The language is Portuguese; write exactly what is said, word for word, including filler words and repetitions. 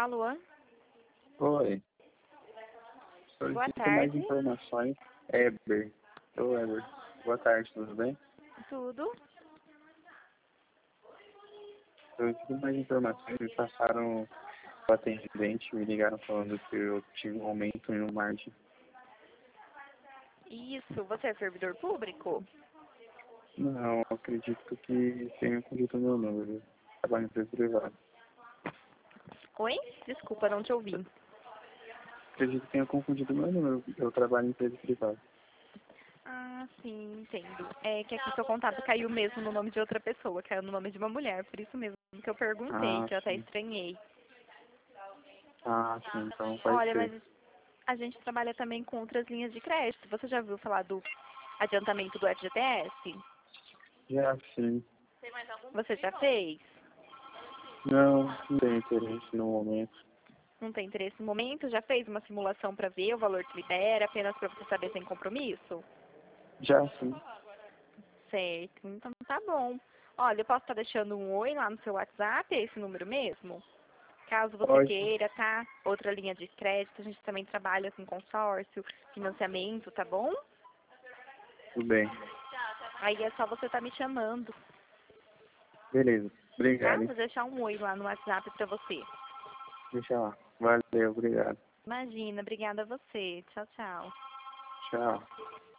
Alô? Oi. Boa Solicito mais tarde. informações. Eber. Ô, Eber. Boa tarde, tudo bem? Tudo? Solicito mais informações. Me passaram o atendente, me ligaram falando que eu tive um aumento em uma margem. Isso, você é servidor público? Não, acredito que tenha confundido meu número. Trabalho em empresa privada. Oi? Desculpa, não te ouvi. Acredito que tenha confundido meu número. Eu trabalho em empresa privada. Ah, sim, entendo. É que aqui seu contato caiu mesmo no nome de outra pessoa, caiu no nome de uma mulher, por isso mesmo que eu perguntei, Ah, que eu até sim. estranhei. Ah, sim, então pode Olha, ser. mas a gente trabalha também com outras linhas de crédito. Você já ouviu falar do adiantamento do F G T S? Já sim. Você já fez? Não, não tenho interesse no momento. Não tem interesse no momento? Já fez uma simulação para ver o valor que libera, apenas para você saber sem compromisso? Já sim. Certo, então tá bom. Olha, eu posso estar deixando um oi lá no seu WhatsApp, é esse número mesmo? Caso você Pode. queira, tá? Outra linha de crédito, a gente também trabalha com consórcio, financiamento, tá bom? Tudo bem. Aí é só você estar me chamando, Beleza. tá? Obrigado, hein? Vou deixar um oi lá no WhatsApp pra você. Deixa lá. Valeu, obrigado. Imagina, obrigada a você. Tchau, tchau. Tchau.